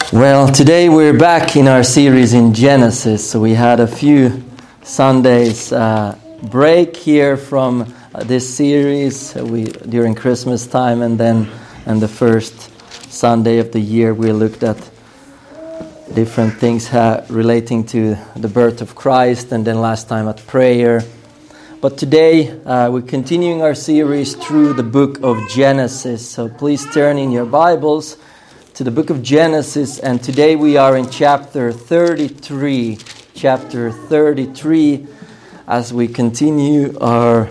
Well, today we're back in our series in Genesis. So we had a few Sundays break here from this series during Christmas time, and the first Sunday of the year we looked at different things relating to the birth of Christ, and then last time at prayer. But today we're continuing our series through the book of Genesis. So please turn in your Bibles to the book of Genesis, and today we are in chapter 33. Chapter 33, as we continue our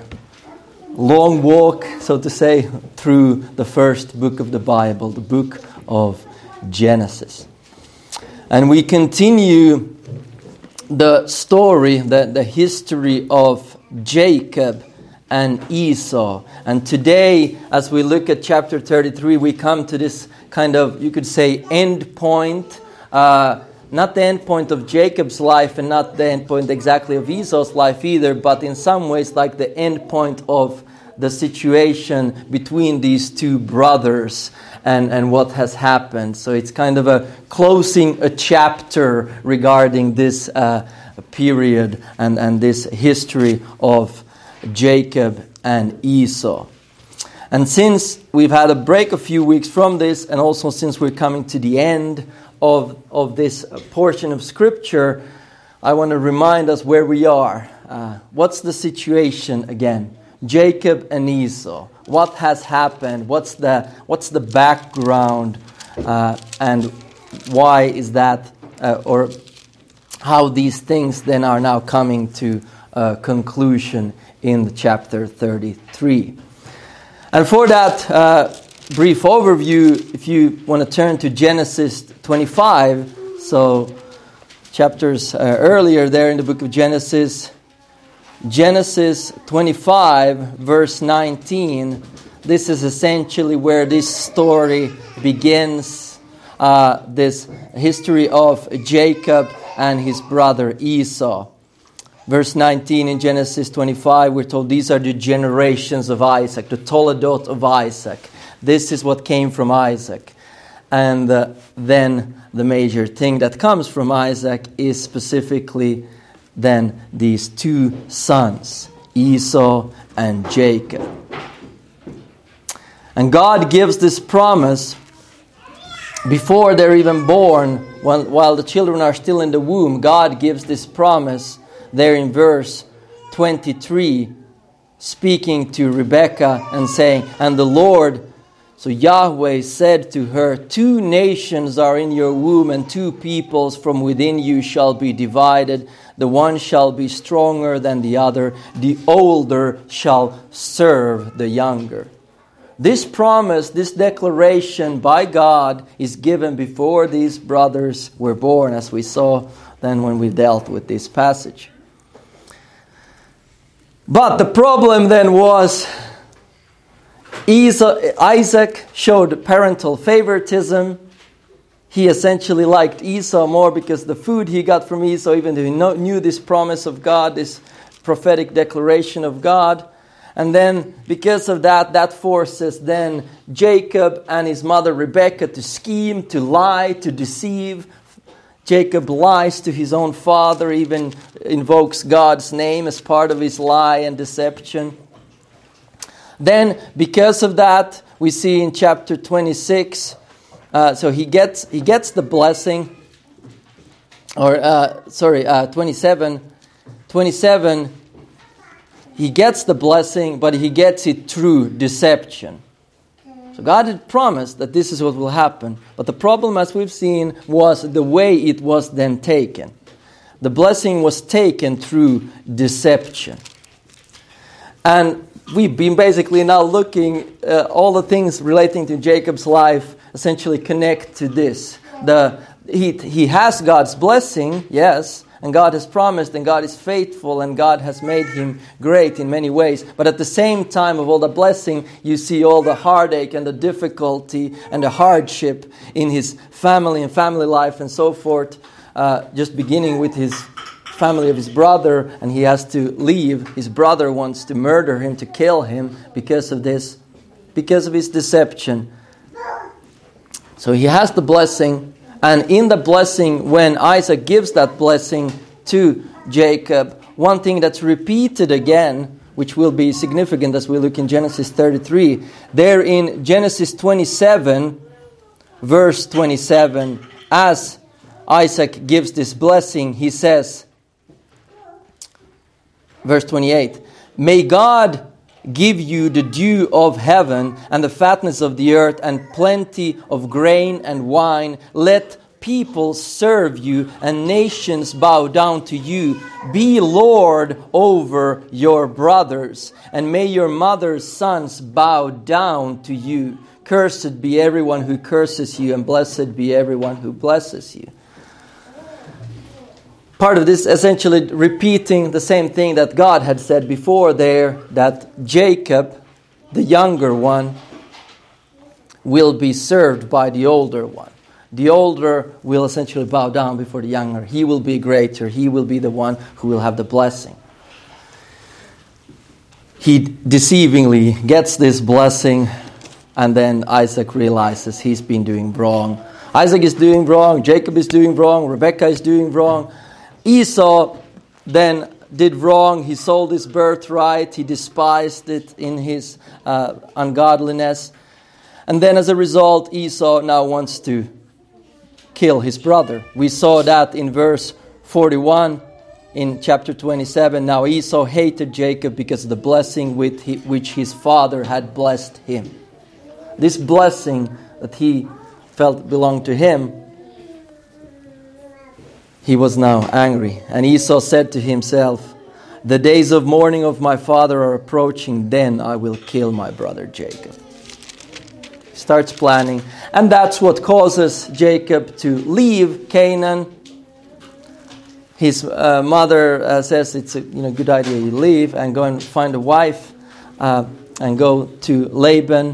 long walk, so to say, through the first book of the Bible, the book of Genesis. And we continue the story, the history of Jacob and Esau. And today, as we look at chapter 33, we come to this kind of, you could say, end point. Not the end point of Jacob's life and not the end point exactly of Esau's life either, but in some ways like the end point of the situation between these two brothers and what has happened. So it's kind of a closing a chapter regarding this period and this history of Jacob and Esau. And since we've had a break a few weeks from this, and also since we're coming to the end of this portion of Scripture, I want to remind us where we are. What's the situation again? Jacob and Esau. What has happened? What's the background? And why is that? Or how these things then are now coming to a conclusion in the chapter 33. And for that brief overview, if you want to turn to Genesis 25, so chapters earlier there in the book of Genesis 25, verse 19, this is essentially where this story begins, this history of Jacob and his brother Esau. Verse 19 in Genesis 25, we're told these are the generations of Isaac, the Toledot of Isaac. This is what came from Isaac. And then the major thing that comes from Isaac is specifically then these two sons, Esau and Jacob. And God gives this promise before they're even born, while the children are still in the womb. God gives this promise there in verse 23, speaking to Rebekah and saying, and the Lord, so Yahweh said to her, 2 nations are in your womb, and 2 peoples from within you shall be divided. The one shall be stronger than the other. The older shall serve the younger. This promise, this declaration by God is given before these brothers were born, as we saw then when we dealt with this passage. But the problem then was Isaac showed parental favoritism. He essentially liked Esau more because the food he got from Esau, even though he knew this promise of God, this prophetic declaration of God. And then because of that forces then Jacob and his mother Rebekah to scheme, to lie, to deceive. Jacob lies to his own father, even invokes God's name as part of his lie and deception. Then, because of that, we see in chapter 26, so he gets the blessing, 27, he gets the blessing, but he gets it through deception. So God had promised that this is what will happen. But the problem, as we've seen, was the way it was then taken. The blessing was taken through deception. And we've been basically now looking all the things relating to Jacob's life essentially connect to this. He has God's blessing, yes, and God has promised, and God is faithful, and God has made him great in many ways. But at the same time of all the blessing, you see all the heartache and the difficulty and the hardship in his family and family life and so forth. Just beginning with his family of his brother, and he has to leave. His brother wants to murder him, to kill him because of his deception. So he has the blessing, And in the blessing, when Isaac gives that blessing to Jacob, one thing that's repeated again, which will be significant as we look in Genesis 33, there in Genesis 27, verse 27, as Isaac gives this blessing, he says, verse 28, "May God give you the dew of heaven and the fatness of the earth and plenty of grain and wine. Let people serve you and nations bow down to you. Be Lord over your brothers, and may your mother's sons bow down to you. Cursed be everyone who curses you, and blessed be everyone who blesses you." Part of this essentially repeating the same thing that God had said before there, that Jacob, the younger one, will be served by the older one. The older will essentially bow down before the younger. He will be greater. He will be the one who will have the blessing. He deceivingly gets this blessing, and then Isaac realizes he's been doing wrong. Isaac is doing wrong. Jacob is doing wrong. Rebekah is doing wrong. Esau then did wrong. He sold his birthright. He despised it in his ungodliness. And then as a result, Esau now wants to kill his brother. We saw that in verse 41 in chapter 27. Now Esau hated Jacob because of the blessing with which his father had blessed him. This blessing that he felt belonged to him, he was now angry. And Esau said to himself, "The days of mourning of my father are approaching, then I will kill my brother Jacob." He starts planning, and that's what causes Jacob to leave Canaan. His mother says it's a good idea you leave and go and find a wife and go to Laban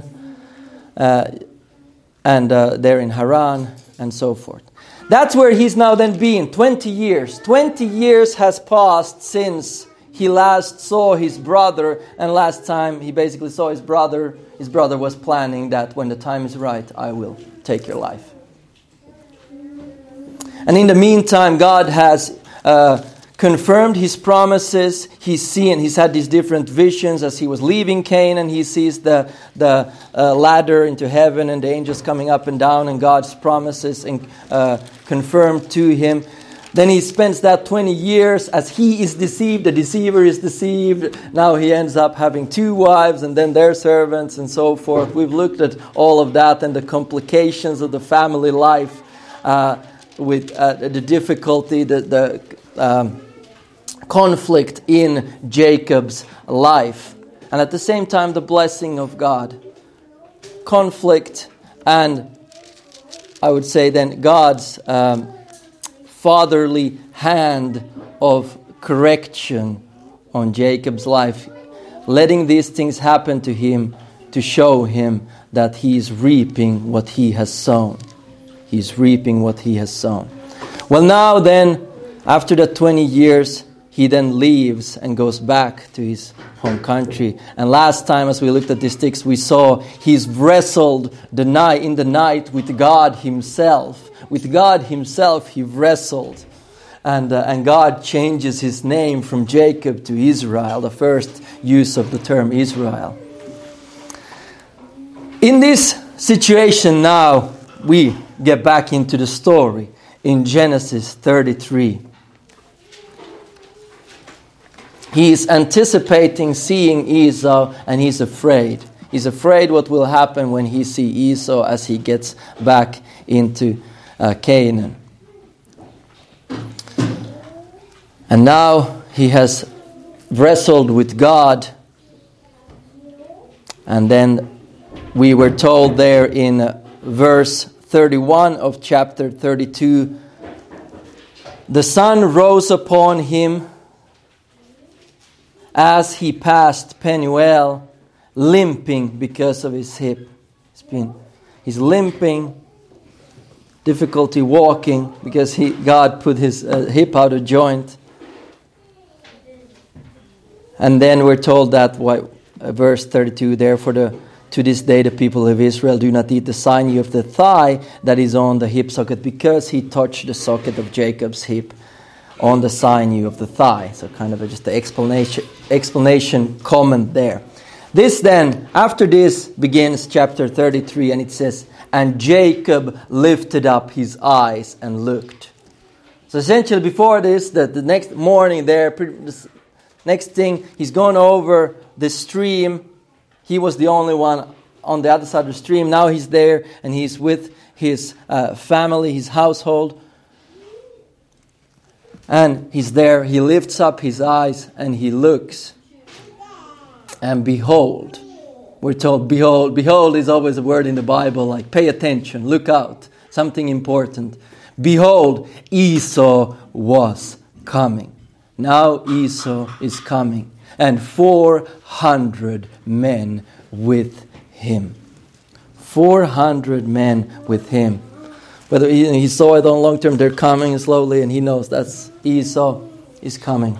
and there in Haran and so forth. That's where he's now then been, 20 years. 20 years has passed since he last saw his brother, and last time he basically saw his brother was planning that when the time is right, I will take your life. And in the meantime, God has confirmed his promises. He's had these different visions as he was leaving Canaan. He sees the ladder into heaven and the angels coming up and down, and God's promises confirmed to him. Then he spends that 20 years as he is deceived, the deceiver is deceived. Now he ends up having 2 wives and then their servants and so forth. We've looked at all of that and the complications of the family life with the difficulty, the conflict in Jacob's life. And at the same time, the blessing of God. Conflict and, I would say then, God's fatherly hand of correction on Jacob's life, letting these things happen to him to show him that he is reaping what he has sown. He's reaping what he has sown. Well, now then, after the 20 years, he then leaves and goes back to his home country. And last time, as we looked at these texts, we saw he's wrestled in the night with God himself. With God himself, he wrestled. And God changes his name from Jacob to Israel, the first use of the term Israel. In this situation now, we get back into the story in Genesis 33. He is anticipating seeing Esau, and he's afraid. He's afraid what will happen when he sees Esau as he gets back into Canaan. And now he has wrestled with God. And then we were told there in verse 31 of chapter 32, the sun rose upon him as he passed Penuel, limping because of his hip. He's limping, difficulty walking because God put his hip out of joint. And then we're told that verse 32, therefore the To this day, the people of Israel do not eat the sinew of the thigh that is on the hip socket, because he touched the socket of Jacob's hip on the sinew of the thigh. So kind of just the explanation comment there. This then, after this, begins chapter 33, and it says, "And Jacob lifted up his eyes and looked." So essentially before this, the next morning there, this next thing, he's gone over the stream. He was the only one on the other side of the stream. Now he's there, and he's with his family, his household. And he's there, he lifts up his eyes, and he looks. And behold, we're told, behold. Behold is always a word in the Bible, like pay attention, look out, something important. Behold, Esau was coming. Now Esau is coming, and 400 men with him. 400 men with him. Whether he saw it on long term, they're coming slowly, and he knows that's Esau is coming.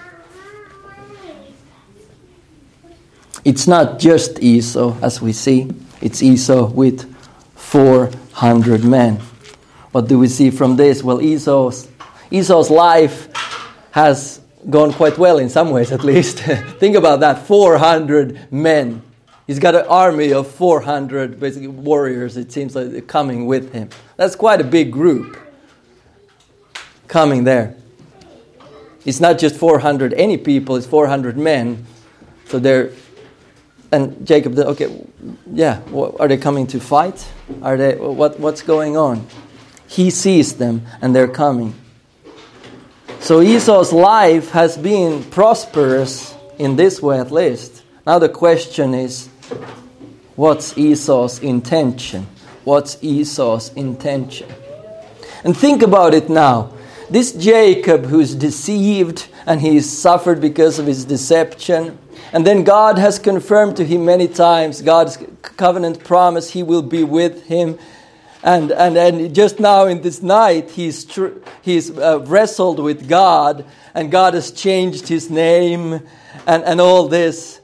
It's not just Esau, as we see. It's Esau with 400 men. What do we see from this? Well, Esau's life has gone quite well in some ways, at least. Think about that, 400 men. He's got an army of 400 basically warriors, it seems like, they're coming with him. That's quite a big group coming there. It's not just 400 any people, it's 400 men. So they're... And Jacob, okay, yeah, are they coming to fight? Are they? What's going on? He sees them, and they're coming. So Esau's life has been prosperous in this way, at least. Now the question is, what's Esau's intention? What's Esau's intention? And think about it now. This Jacob, who's deceived, and he's suffered because of his deception. And then God has confirmed to him many times, God's covenant promise, he will be with him. And just now in this night, he's wrestled with God, and God has changed his name and all this.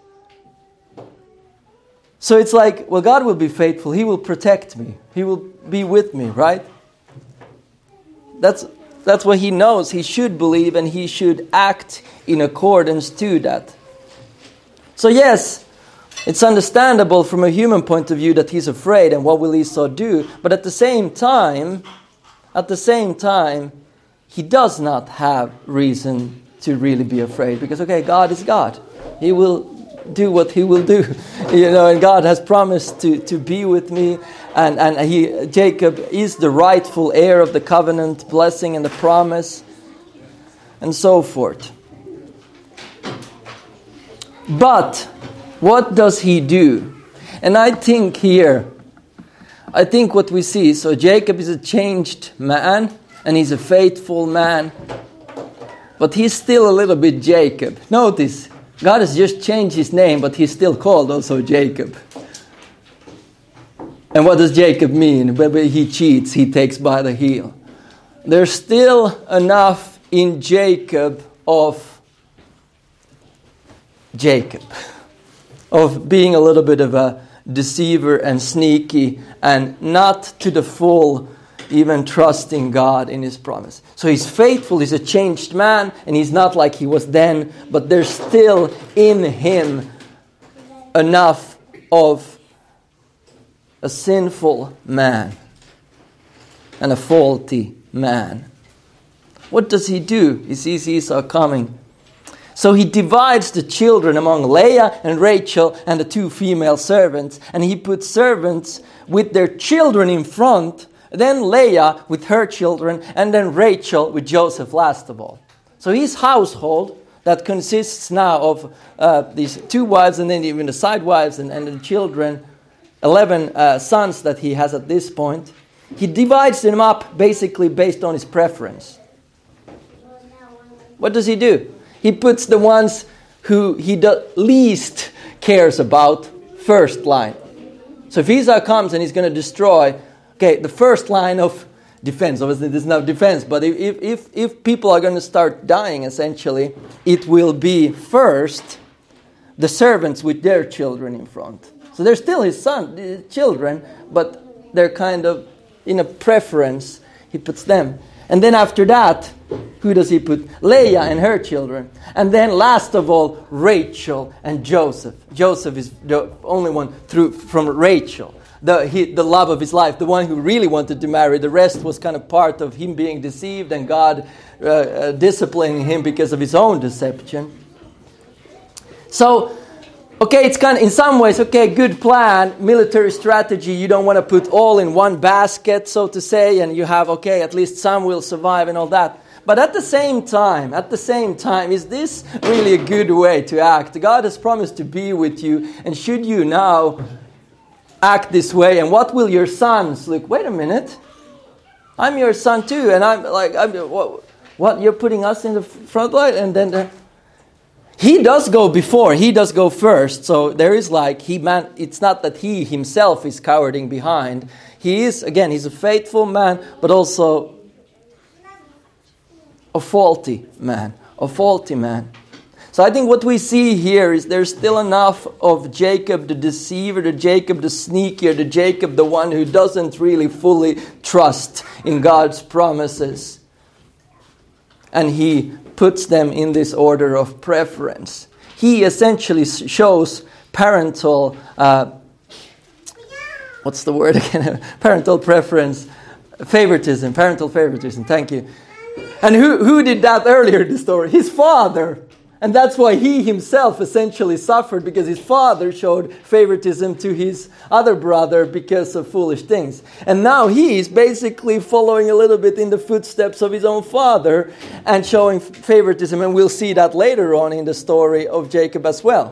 So it's like, well, God will be faithful. He will protect me. He will be with me, right? That's what he knows. He should believe, and he should act in accordance to that. So yes, it's understandable from a human point of view that he's afraid, and what will Esau do? But at the same time, he does not have reason to really be afraid, because okay, God is God. He will do what he will do, and God has promised to be with me, and Jacob is the rightful heir of the covenant blessing and the promise, and so forth. But what does he do? And I think what we see, so Jacob is a changed man, and he's a faithful man, but he's still a little bit Jacob. Notice, God has just changed his name, but he's still called also Jacob. And what does Jacob mean? When he cheats, he takes by the heel. There's still enough in Jacob of being a little bit of a deceiver and sneaky, and not to the full even trusting God in his promise. So he's faithful, he's a changed man, and he's not like he was then, but there's still in him enough of a sinful man and a faulty man. What does he do? He sees Esau coming. So he divides the children among Leah and Rachel and the two female servants, and he puts servants with their children in front, then Leah with her children, and then Rachel with Joseph last of all. So his household, that consists now of these two wives and then even the side wives and the children, 11 sons that he has at this point, he divides them up basically based on his preference. What does he do? He puts the ones who he the least cares about first line. So if Esau comes and he's going to destroy, okay, the first line of defense, obviously there's no defense, but if people are going to start dying, essentially, it will be first the servants with their children in front. So they're still his children, but they're kind of in a preference. He puts them. And then after that, who does he put? Leah and her children. And then last of all, Rachel and Joseph. Joseph is the only one from Rachel. The love of his life, the one who really wanted to marry. The rest was kind of part of him being deceived and God disciplining him because of his own deception. So, okay, it's kind of, in some ways, okay, good plan, military strategy. You don't want to put all in one basket, so to say, and you have, okay, at least some will survive and all that. But at the same time, is this really a good way to act? God has promised to be with you, and should you now act this way, and what will your sons look? Wait a minute, I'm your son too, and what you're putting us in the front line, and then he does go before, he does go first. So there is it's not that he himself is cowering behind. He is, again, he's a faithful man, but also a faulty man. So I think what we see here is there's still enough of Jacob the deceiver, the Jacob the sneakier, the Jacob the one who doesn't really fully trust in God's promises. And he puts them in this order of preference. He essentially shows parental, what's the word again? Parental preference, parental favoritism, thank you. And who did that earlier in the story? His father. And that's why he himself essentially suffered, because his father showed favoritism to his other brother because of foolish things. And now he is basically following a little bit in the footsteps of his own father and showing favoritism. And we'll see that later on in the story of Jacob as well.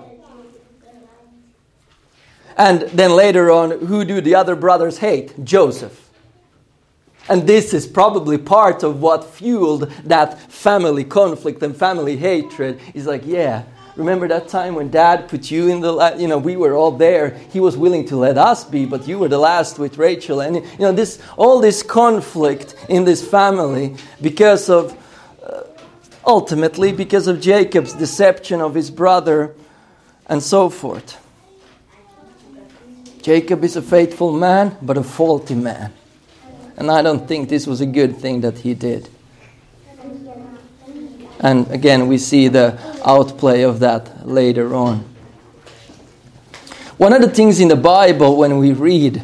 And then later on, who do the other brothers hate? Joseph. And this is probably part of what fueled that family conflict and family hatred. He's like, yeah, remember that time when Dad put you in we were all there. He was willing to let us be, but you were the last with Rachel. And, all this conflict in this family because of, ultimately, because of Jacob's deception of his brother and so forth. Jacob is a faithful man, but a faulty man. And I don't think this was a good thing that he did. And again, we see the outplay of that later on. One of the things in the Bible when we read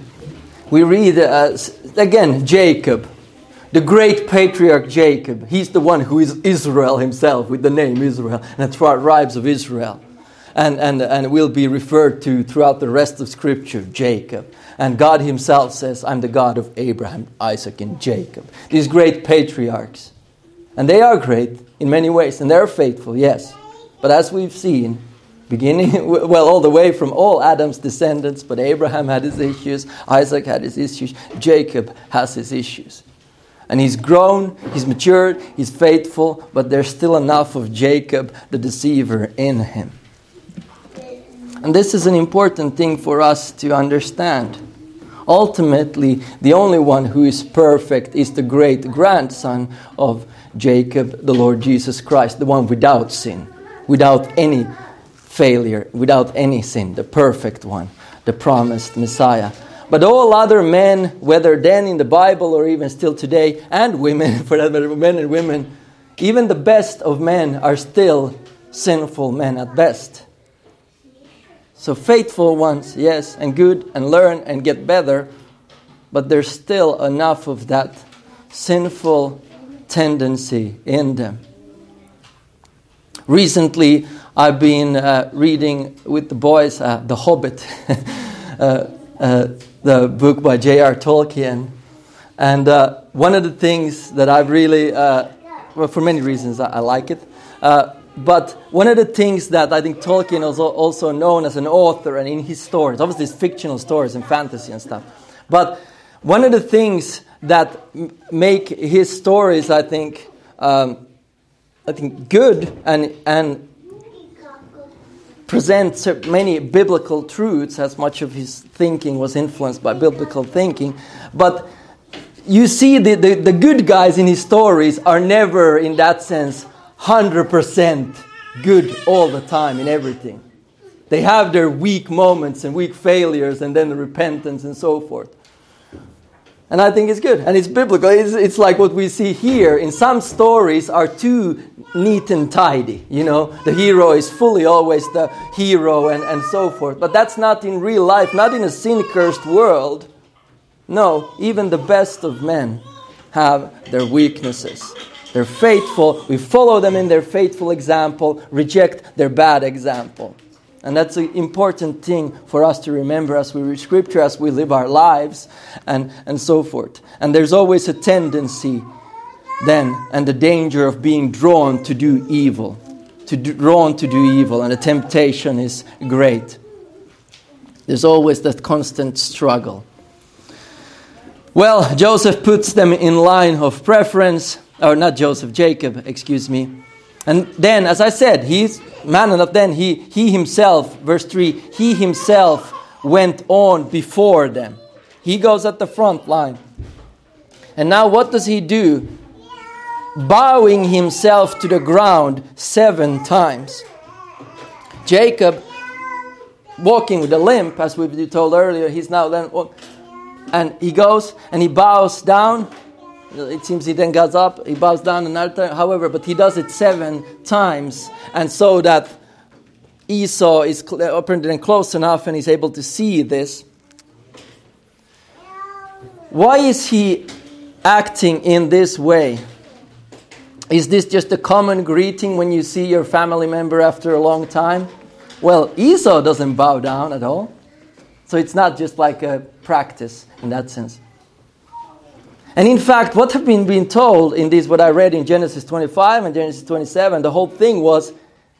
again, Jacob, the great patriarch Jacob. He's the one who is Israel himself, with the name Israel, and the tribes of Israel. And will be referred to throughout the rest of Scripture, Jacob. And God himself says, I'm the God of Abraham, Isaac, and Jacob. These great patriarchs. And they are great in many ways, and they're faithful, yes. But as we've seen, all the way from all Adam's descendants, but Abraham had his issues, Isaac had his issues, Jacob has his issues. And he's grown, he's matured, he's faithful, but there's still enough of Jacob, the deceiver, in him. And this is an important thing for us to understand. Ultimately, the only one who is perfect is the great-grandson of Jacob, the Lord Jesus Christ, the one without sin, without any failure, without any sin, the perfect one, the promised Messiah. But all other men, whether then in the Bible or even still today, and women, for that matter, men and women, even the best of men are still sinful men at best. So faithful ones, yes, and good, and learn and get better, but there's still enough of that sinful tendency in them. Recently, I've been reading with the boys The Hobbit, the book by J.R. Tolkien. And one of the things that I've really, for many reasons I like it, but one of the things that I think Tolkien is also known as an author, and in his stories, obviously it's fictional stories and fantasy and stuff, but one of the things that make his stories, I think good and present many biblical truths, as much of his thinking was influenced by biblical thinking, but you see the good guys in his stories are never, in that sense, 100% good all the time in everything. They have their weak moments and weak failures and then the repentance and so forth. And I think it's good. And it's biblical. It's like what we see here. In some stories are too neat and tidy. You know, the hero is fully always the hero and so forth. But that's not in real life, not in a sin-cursed world. No, even the best of men have their weaknesses. They're faithful. We follow them in their faithful example, reject their bad example. And that's an important thing for us to remember as we read Scripture, as we live our lives, and so forth. And there's always a tendency then, and the danger of being drawn to do evil. Drawn to do evil, and the temptation is great. There's always that constant struggle. Well, Joseph puts them in line of preference, or not Joseph, Jacob, excuse me. And then, as I said, he's man enough. Then he himself, verse 3, he himself went on before them. He goes at the front line. And now what does he do? Bowing himself to the ground 7 times. Jacob, walking with a limp, as we told earlier, he's now then, and he goes and he bows down. It seems he then gets up, he bows down another time, however, but he does it 7 times, and so that Esau is apparently close enough and he's able to see this. Why is he acting in this way? Is this just a common greeting when you see your family member after a long time? Well, Esau doesn't bow down at all, so it's not just like a practice in that sense. And in fact, what have been told in this, what I read in Genesis 25 and Genesis 27, the whole thing was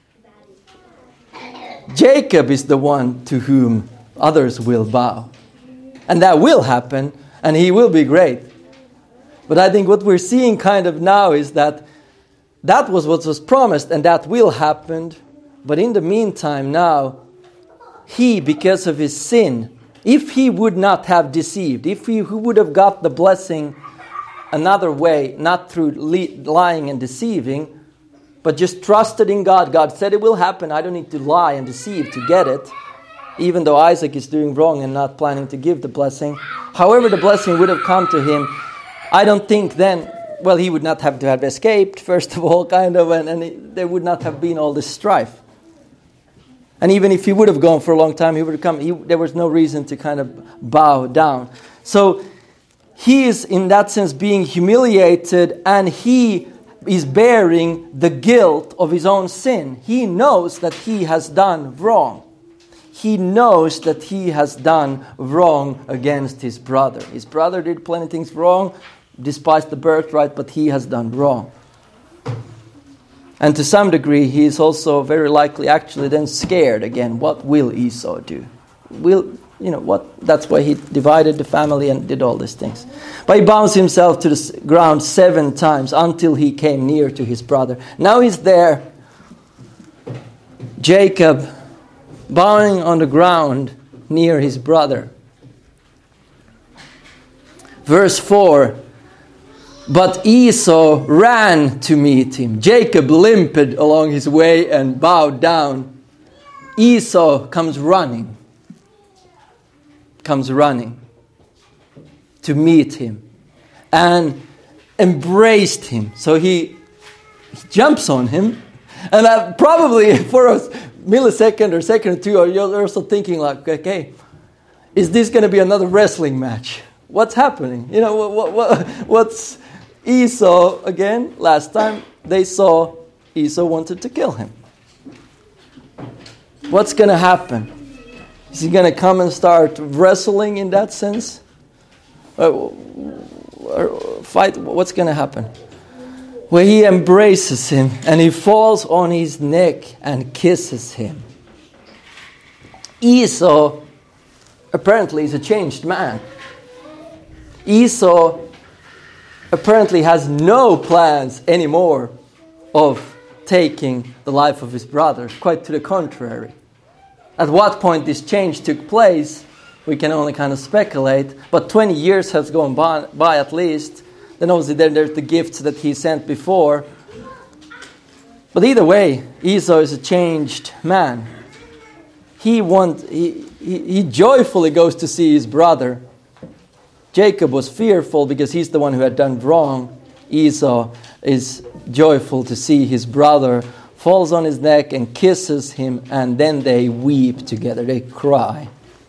Jacob is the one to whom others will bow. And that will happen, and he will be great. But I think what we're seeing kind of now is that was what was promised, and that will happen. But in the meantime now, he, because of his sin, if he would not have deceived, if he would have got the blessing another way, not through lying and deceiving, but just trusted in God. God said it will happen. I don't need to lie and deceive to get it, even though Isaac is doing wrong and not planning to give the blessing. However, the blessing would have come to him. I don't think then, well, he would not have to have escaped, first of all, kind of, and there would not have been all this strife. And even if he would have gone for a long time, he would have come. There was no reason to kind of bow down. So he is, in that sense, being humiliated, and he is bearing the guilt of his own sin. He knows that he has done wrong. He knows that he has done wrong against his brother. His brother did plenty of things wrong, despised the birthright, but he has done wrong. And to some degree, he is also very likely actually then scared again. What will Esau do? That's why he divided the family and did all these things. But he bows himself to the ground 7 times until he came near to his brother. Now he's there, Jacob, bowing on the ground near his brother. Verse 4, but Esau ran to meet him. Jacob limped along his way and bowed down. Esau comes running to meet him and embraced him. So he jumps on him, and probably for a millisecond or second or two, you're also thinking like, okay, is this going to be another wrestling match? What's happening? What's Esau again? Last time they saw, Esau wanted to kill him. What's going to happen? Is he going to come and start wrestling in that sense? Or fight? What's going to happen? Well, he embraces him and he falls on his neck and kisses him. Esau apparently is a changed man. Esau apparently has no plans anymore of taking the life of his brother. Quite to the contrary. At what point this change took place, we can only kind of speculate. But 20 years has gone by at least. Then obviously there's the gifts that he sent before. But either way, Esau is a changed man. he joyfully goes to see his brother. Jacob was fearful because he's the one who had done wrong. Esau is joyful to see his brother, falls on his neck and kisses him, and then they weep together. They cry.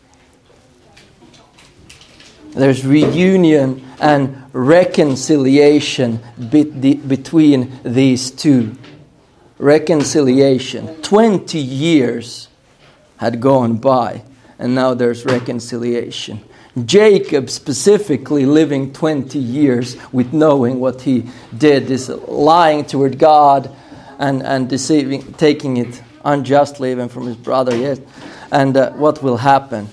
There's reunion and reconciliation between these two. Reconciliation. 20 years had gone by, and now there's reconciliation. Jacob specifically living 20 years with knowing what he did, is lying toward God and deceiving, taking it unjustly even from his brother. Yes, and what will happen?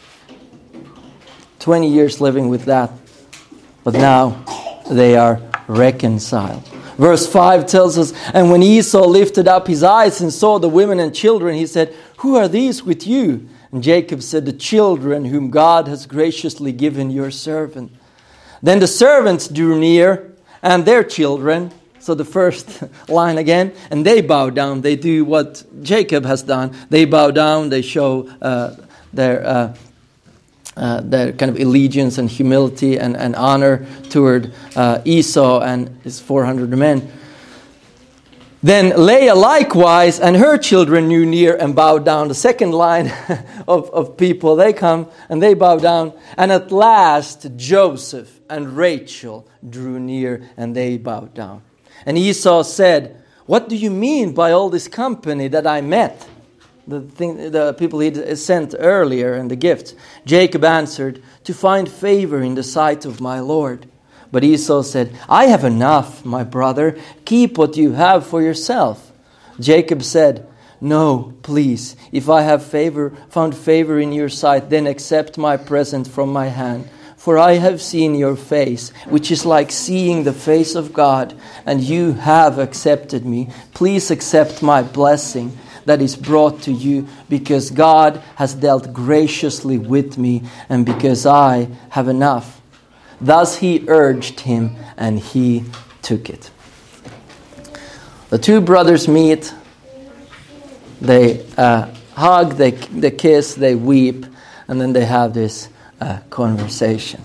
20 years living with that, but now they are reconciled. Verse 5 tells us, and when Esau lifted up his eyes and saw the women and children, he said, "Who are these with you?" And Jacob said, "The children whom God has graciously given your servant." Then the servants drew near, and their children. So the first line again, and they bow down. They do what Jacob has done. They bow down. They show their kind of allegiance and humility and honor toward Esau and his 400 men. Then Leah likewise and her children drew near and bowed down. The second line of people, they come and they bow down. And at last Joseph and Rachel drew near and they bowed down. And Esau said, "What do you mean by all this company that I met?" The people he sent earlier and the gifts. Jacob answered, "To find favor in the sight of my Lord." But Esau said, "I have enough, my brother. Keep what you have for yourself." Jacob said, "No, please. If I have found favor in your sight, then accept my present from my hand. For I have seen your face, which is like seeing the face of God, and you have accepted me. Please accept my blessing that is brought to you, because God has dealt graciously with me, and because I have enough." Thus he urged him, and he took it. The two brothers meet. They hug, they kiss, they weep, and then they have this conversation.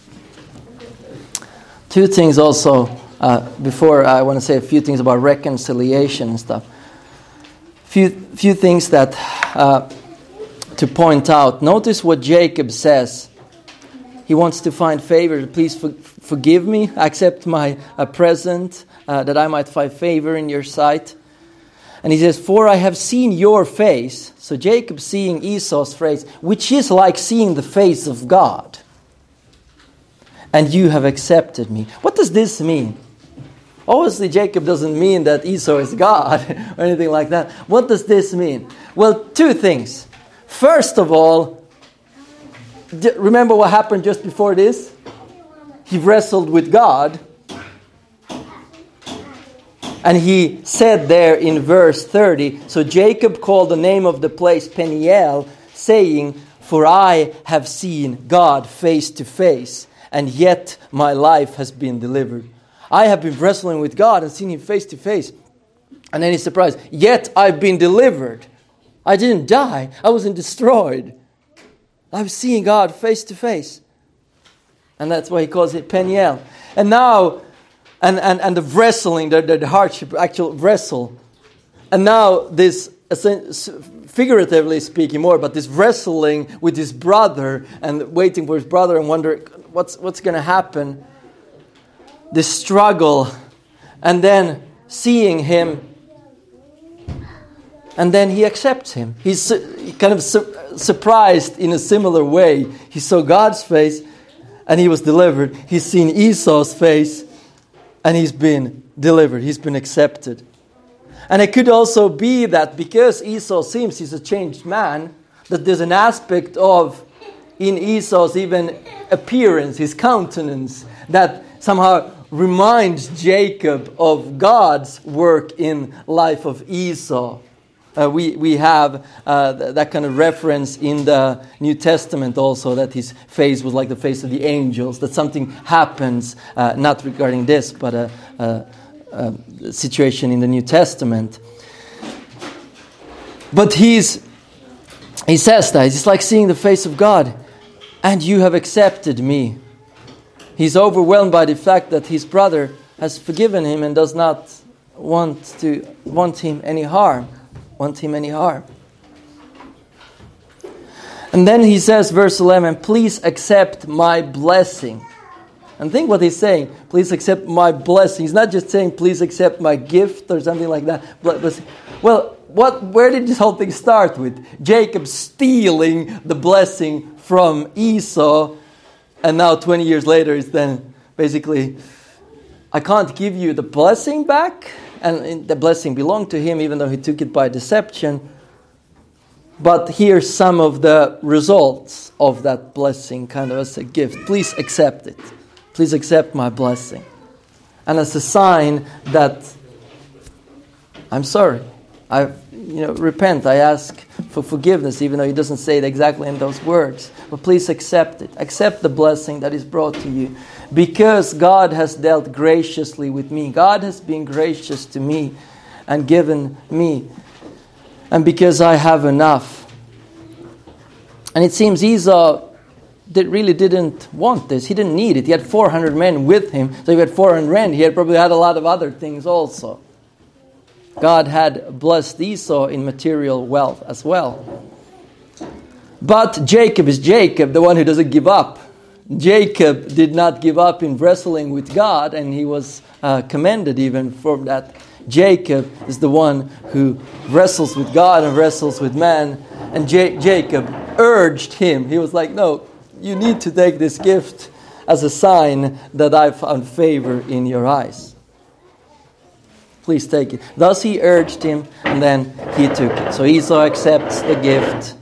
Two things also, before I want to say a few things about reconciliation and stuff. Few things that to point out. Notice what Jacob says. He wants to find favor. "Please forgive me. Accept my present, that I might find favor in your sight." And he says, "For I have seen your face." So Jacob seeing Esau's face, which is like seeing the face of God. "And you have accepted me." What does this mean? Obviously, Jacob doesn't mean that Esau is God or anything like that. What does this mean? Well, two things. First of all, remember what happened just before this? He wrestled with God. And he said there in verse 30, so Jacob called the name of the place Peniel, saying, "For I have seen God face to face, and yet my life has been delivered." I have been wrestling with God and seen him face to face. And then he's surprised. Yet I've been delivered. I didn't die. I wasn't destroyed. I'm seeing God face to face. And that's why he calls it Peniel. And now, and the wrestling, the hardship, actual wrestle. And now this, figuratively speaking more, but this wrestling with his brother and waiting for his brother and wondering what's going to happen. This struggle, and then seeing him, and then he accepts him. He's kind of surprised in a similar way. He saw God's face, and he was delivered. He's seen Esau's face, and he's been delivered. He's been accepted. And it could also be that because Esau seems he's a changed man, that there's an aspect of, in Esau's even appearance, his countenance, that somehow reminds Jacob of God's work in life of Esau. We have that kind of reference in the New Testament also, that his face was like the face of the angels, that something happens, not regarding this, but a situation in the New Testament. But he's he says that. It's like seeing the face of God. And you have accepted me. He's overwhelmed by the fact that his brother has forgiven him and does not want him any harm. And then he says, verse 11, please accept my blessing. And think what he's saying. Please accept my blessing. He's not just saying, please accept my gift or something like that. Well, where did this whole thing start with? Jacob stealing the blessing from Esau. And now 20 years later, it's then basically, I can't give you the blessing back. And the blessing belonged to him, even though he took it by deception. But here's some of the results of that blessing, kind of as a gift. Please accept it. Please accept my blessing. And as a sign that I'm sorry. I repent. I ask for forgiveness, even though he doesn't say it exactly in those words. But please accept it. Accept the blessing that is brought to you. Because God has dealt graciously with me. God has been gracious to me and given me. And because I have enough. And it seems Esau really didn't want this. He didn't need it. He had 400 men with him. So if he had 400 men, he had probably had a lot of other things also. God had blessed Esau in material wealth as well. But Jacob is Jacob, the one who doesn't give up. Jacob did not give up in wrestling with God, and he was commended even for that. Jacob is the one who wrestles with God and wrestles with man. And Jacob urged him. He was like, no, you need to take this gift as a sign that I found favor in your eyes. Please take it. Thus he urged him, and then he took it. So Esau accepts the gift.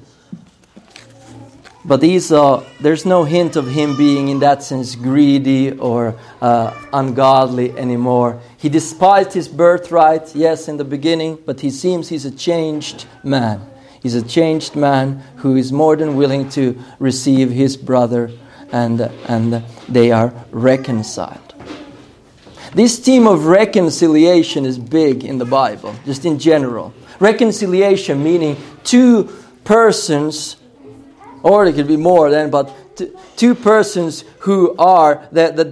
But Esau, there's no hint of him being in that sense greedy or ungodly anymore. He despised his birthright, yes, in the beginning, but he seems he's a changed man. He's a changed man who is more than willing to receive his brother, and they are reconciled. This theme of reconciliation is big in the Bible, just in general. Reconciliation meaning two persons, or it could be more than, but two persons who are, that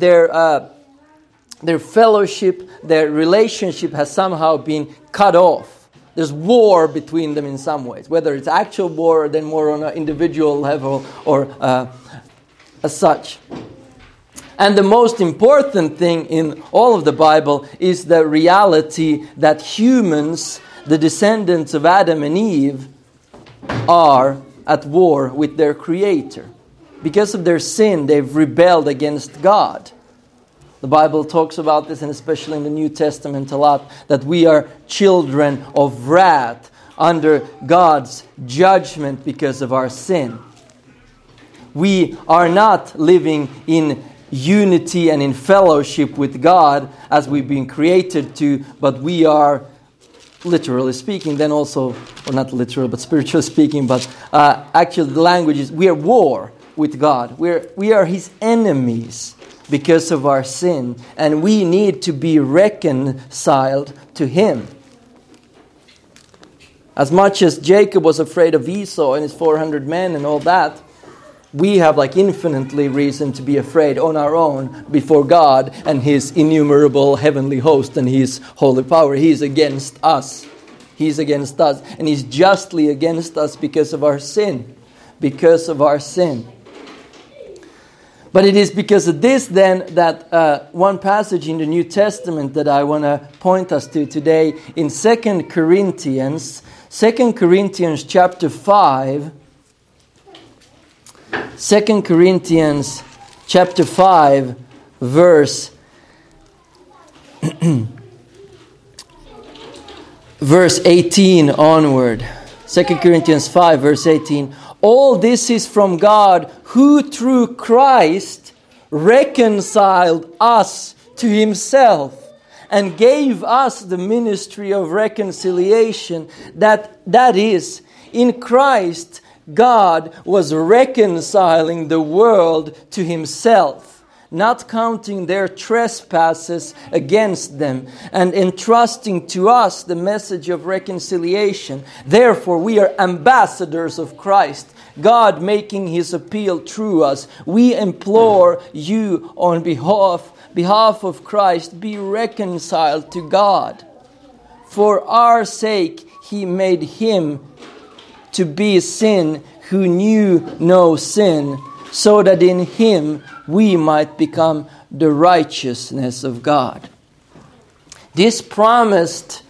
their fellowship, their relationship has somehow been cut off. There's war between them in some ways, whether it's actual war or then more on an individual level or as such. And the most important thing in all of the Bible is the reality that humans, the descendants of Adam and Eve, are at war with their Creator. Because of their sin, they've rebelled against God. The Bible talks about this, and especially in the New Testament a lot, that we are children of wrath under God's judgment because of our sin. We are not living in unity and in fellowship with God as we've been created to, but we are, literally speaking, then also, or not literal, but spiritually speaking, but actually the language is, we are war with God. We are His enemies because of our sin, and we need to be reconciled to Him. As much as Jacob was afraid of Esau and his 400 men and all that, we have infinitely reason to be afraid on our own before God and His innumerable heavenly host and His holy power. He's against us. He's against us. And He's justly against us because of our sin. Because of our sin. But it is because of this then that one passage in the New Testament that I want to point us to today in 2 Corinthians chapter 5. 2 Corinthians chapter 5 verse 18 onward. 2 Corinthians 5 verse 18. All this is from God, who through Christ reconciled us to Himself and gave us the ministry of reconciliation. That is, in Christ, God was reconciling the world to Himself, not counting their trespasses against them, and entrusting to us the message of reconciliation. Therefore, we are ambassadors of Christ, God making his appeal through us. We implore you on behalf of Christ, be reconciled to God. For our sake, he made him to be sin who knew no sin, so that in him we might become the righteousness of God. This promised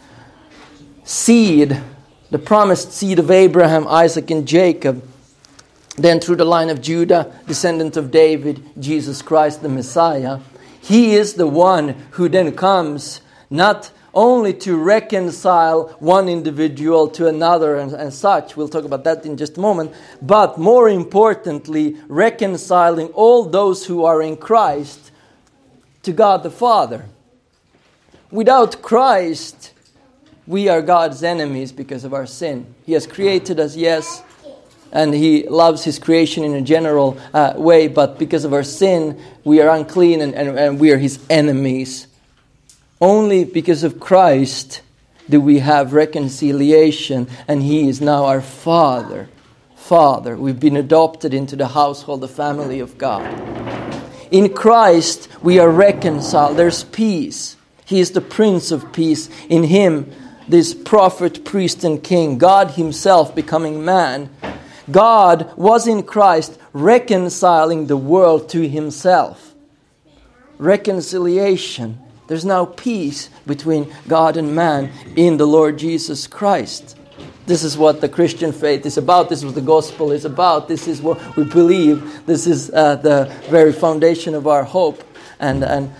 seed, the promised seed of Abraham, Isaac, and Jacob, then through the line of Judah, descendant of David, Jesus Christ the Messiah, he is the one who then comes not only to reconcile one individual to another and such, we'll talk about that in just a moment, but more importantly, reconciling all those who are in Christ to God the Father. Without Christ, we are God's enemies because of our sin. He has created us, yes, and he loves his creation in a general way, but because of our sin, we are unclean and we are his enemies. Only because of Christ do we have reconciliation, and he is now our Father. Father, we've been adopted into the household, the family of God. In Christ, we are reconciled. There's peace. He is the Prince of Peace. In him, this prophet, priest, and king, God himself becoming man. God was in Christ reconciling the world to himself. Reconciliation. There's now peace between God and man in the Lord Jesus Christ. This is what the Christian faith is about. This is what the gospel is about. This is what we believe. This is the very foundation of our hope and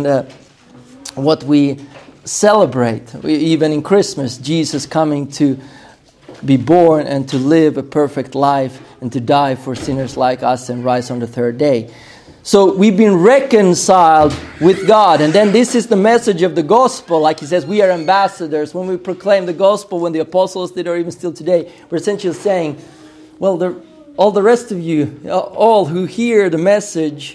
what we celebrate. Even in Christmas, Jesus coming to be born and to live a perfect life and to die for sinners like us and rise on the third day. So we've been reconciled with God. And then this is the message of the gospel. Like he says, we are ambassadors. When we proclaim the gospel, when the apostles did, or even still today, we're essentially saying, well, all the rest of you, all who hear the message,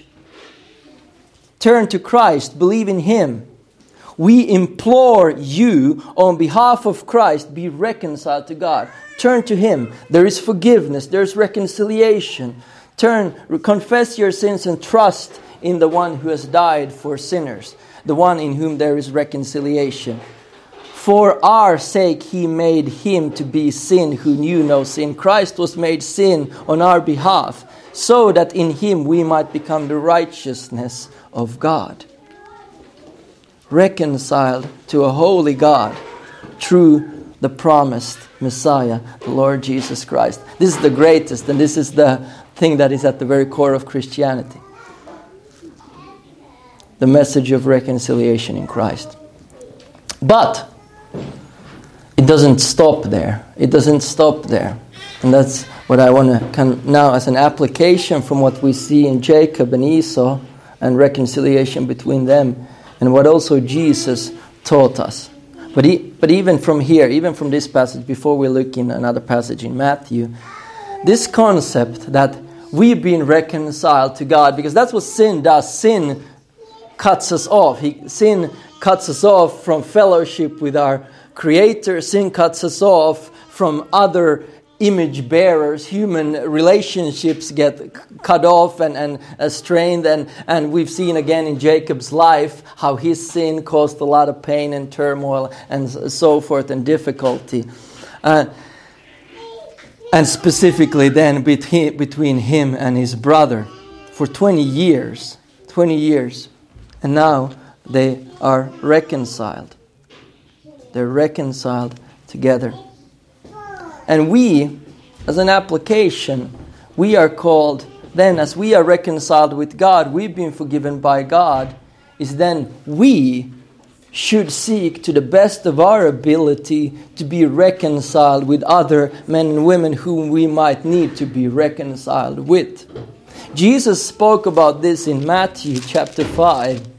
turn to Christ, believe in him. We implore you on behalf of Christ, be reconciled to God. Turn to him. There is forgiveness. There is reconciliation. Confess your sins and trust in the one who has died for sinners, the one in whom there is reconciliation. For our sake he made him to be sin who knew no sin. Christ was made sin on our behalf, so that in him we might become the righteousness of God. Reconciled to a holy God through the promised Messiah, the Lord Jesus Christ. This is the greatest, and this is the thing that is at the very core of Christianity. The message of reconciliation in Christ. But it doesn't stop there. It doesn't stop there. And that's what I want to now, as an application from what we see in Jacob and Esau and reconciliation between them, and what also Jesus taught us. But even from here, even from this passage, before we look in another passage in Matthew, this concept that we've been reconciled to God, because that's what sin does. Sin cuts us off. Sin cuts us off from fellowship with our Creator. Sin cuts us off from other image bearers. Human relationships get cut off and strained. And we've seen again in Jacob's life how his sin caused a lot of pain and turmoil and so forth and difficulty. And specifically then between him and his brother for 20 years. And now they are reconciled. They're reconciled together. And we, as an application, we are called then, as we are reconciled with God, we've been forgiven by God, is then we should seek to the best of our ability to be reconciled with other men and women whom we might need to be reconciled with. Jesus spoke about this in Matthew chapter 5.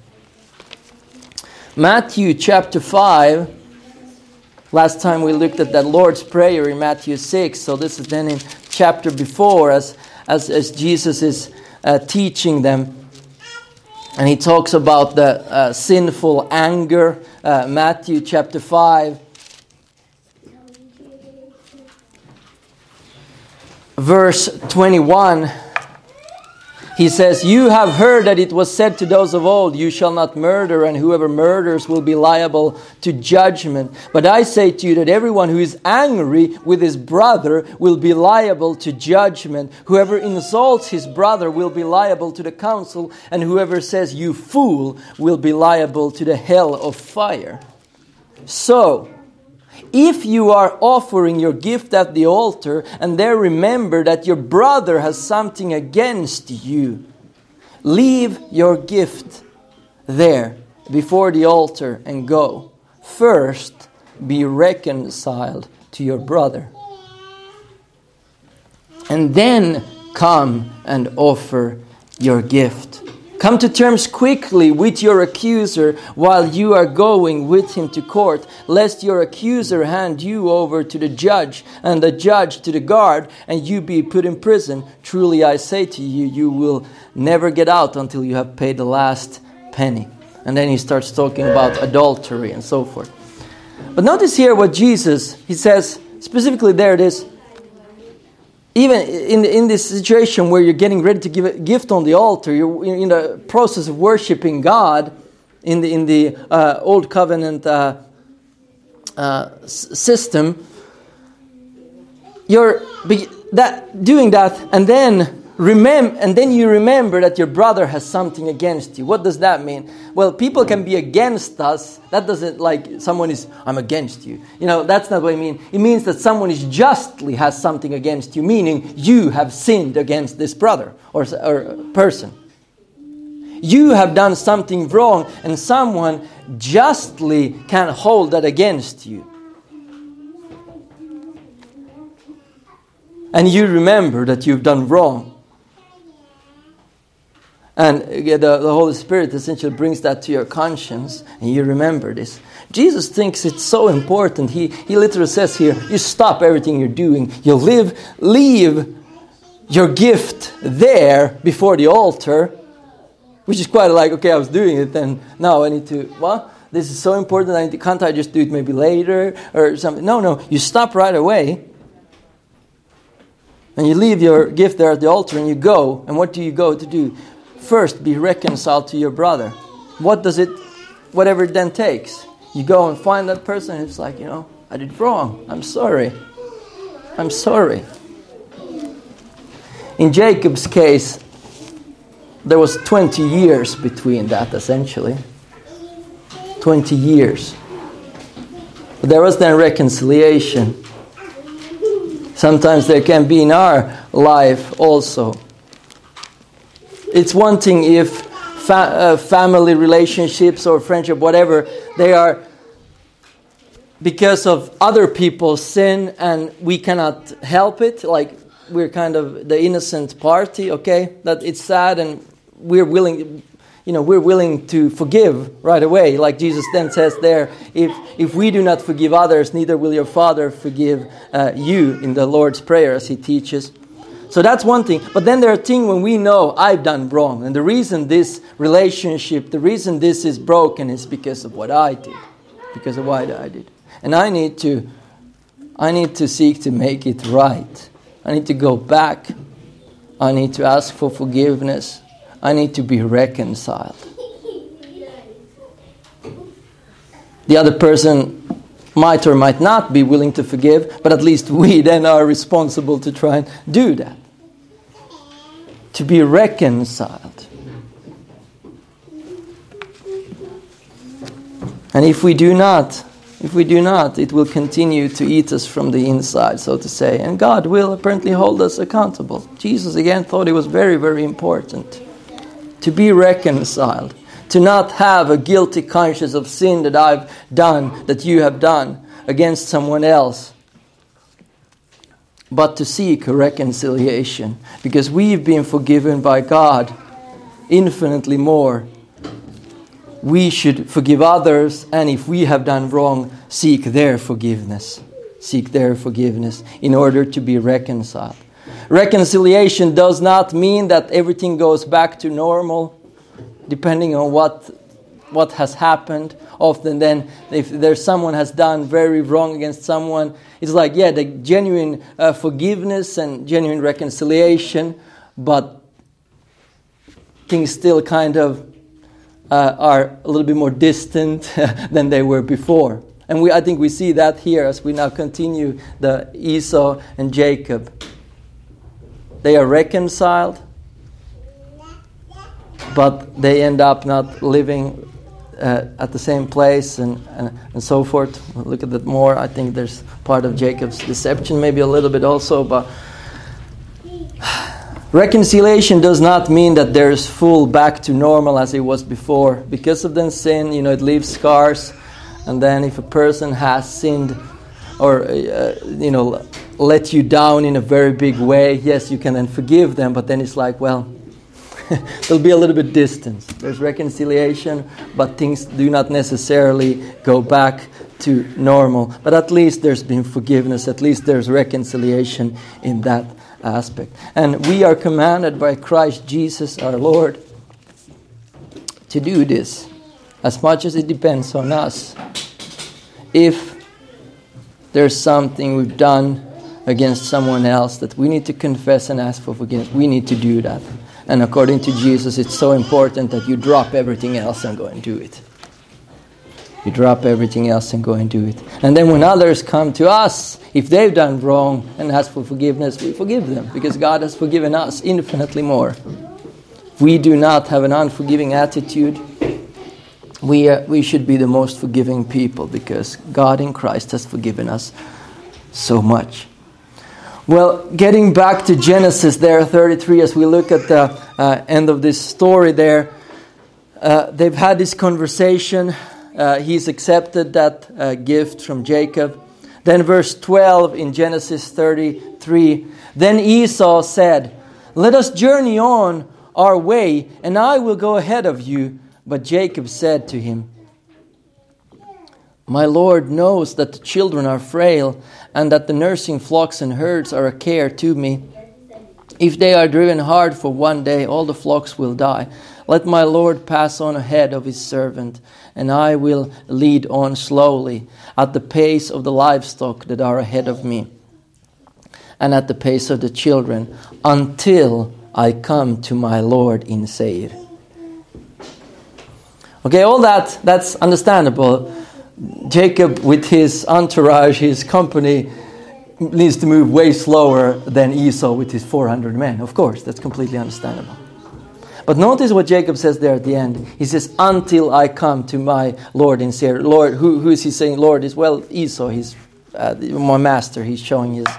Matthew chapter 5. Last time we looked at that Lord's Prayer in Matthew 6. So this is then in chapter before as Jesus is teaching them. And he talks about the sinful anger, Matthew chapter 5. Verse 21, he says, "You have heard that it was said to those of old, 'You shall not murder, and whoever murders will be liable to judgment.' But I say to you that everyone who is angry with his brother will be liable to judgment. Whoever insults his brother will be liable to the council, and whoever says, 'You fool,' will be liable to the hell of fire. So, if you are offering your gift at the altar and there remember that your brother has something against you, leave your gift there before the altar and go. First, be reconciled to your brother. And then come and offer your gift. Come to terms quickly with your accuser while you are going with him to court, lest your accuser hand you over to the judge, and the judge to the guard, and you be put in prison. Truly I say to you, you will never get out until you have paid the last penny." And then he starts talking about adultery and so forth. But notice here what Jesus, he says, specifically there it is, even in this situation where you're getting ready to give a gift on the altar, you're in the process of worshiping God in the Old Covenant system, you're doing that, and then you remember that your brother has something against you. What does that mean? Well, people can be against us. That doesn't like someone is, "I'm against you." That's not what I mean. It means that someone is justly has something against you, meaning you have sinned against this brother or person. You have done something wrong, and someone justly can hold that against you. And you remember that you've done wrong. And the Holy Spirit essentially brings that to your conscience, and you remember this. Jesus thinks it's so important. He literally says here, you stop everything you're doing. You leave your gift there before the altar, which is quite like, okay, I was doing it, and now I need to, this is so important, can't I just do it maybe later or something? No, you stop right away. And you leave your gift there at the altar and you go. And what do you go to do? First, be reconciled to your brother. Whatever it then takes. You go and find that person and it's like, I did wrong. I'm sorry. In Jacob's case, there was 20 years between that, essentially. 20 years. But there was then reconciliation. Sometimes there can be in our life also. It's one thing if family relationships or friendship, whatever, they are because of other people's sin and we cannot help it. Like we're kind of the innocent party, okay? That it's sad and we're willing to forgive right away. Like Jesus then says there, if we do not forgive others, neither will your Father forgive you in the Lord's Prayer as he teaches. So that's one thing. But then there are things when we know I've done wrong. And the reason this relationship, the reason this is broken is because of what I did. Because of what I did. And I need to seek to make it right. I need to go back. I need to ask for forgiveness. I need to be reconciled. The other person might or might not be willing to forgive, but at least we then are responsible to try and do that. To be reconciled. And if we do not, it will continue to eat us from the inside, so to say. And God will apparently hold us accountable. Jesus again thought it was very, very important to be reconciled. To not have a guilty conscience of sin that I've done, that you have done against someone else. But to seek a reconciliation. Because we've been forgiven by God infinitely more. We should forgive others, and if we have done wrong, seek their forgiveness. Seek their forgiveness in order to be reconciled. Reconciliation does not mean that everything goes back to normal. depending on what has happened. Often then, if there's someone has done very wrong against someone, it's like, the genuine forgiveness and genuine reconciliation, but things still kind of are a little bit more distant than they were before. And I think we see that here as we now continue the Esau and Jacob. They are reconciled, but they end up not living at the same place and so forth. We'll look at that more. I think there's part of Jacob's deception maybe a little bit also, but reconciliation does not mean that there's full back to normal as it was before. Because of the sin, it leaves scars. And then if a person has sinned or, let you down in a very big way, yes, you can then forgive them. But then it's like, well, there'll be a little bit distance. There's reconciliation, but things do not necessarily go back to normal. But at least there's been forgiveness. At least there's reconciliation in that aspect. And we are commanded by Christ Jesus our Lord to do this as much as it depends on us. If there's something we've done against someone else that we need to confess and ask for forgiveness, we need to do that. And according to Jesus, it's so important that you drop everything else and go and do it. You drop everything else and go and do it. And then when others come to us, if they've done wrong and ask for forgiveness, we forgive them, because God has forgiven us infinitely more. If we do not have an unforgiving attitude, we should be the most forgiving people, because God in Christ has forgiven us so much. Well, getting back to Genesis there, 33, as we look at the end of this story there, they've had this conversation. He's accepted that gift from Jacob. Then verse 12 in Genesis 33, then Esau said, "Let us journey on our way, and I will go ahead of you." But Jacob said to him, "My Lord knows that the children are frail, and that the nursing flocks and herds are a care to me. If they are driven hard for one day, all the flocks will die. Let my Lord pass on ahead of his servant, and I will lead on slowly, at the pace of the livestock that are ahead of me, and at the pace of the children, until I come to my Lord in Seir." Okay, all that's understandable. Jacob, with his entourage, his company, needs to move way slower than Esau with his 400 men. Of course, that's completely understandable. But notice what Jacob says there at the end. He says, "Until I come to my Lord in Seir." Lord, who is he saying Lord is? Well, Esau, he's my master. He's showing his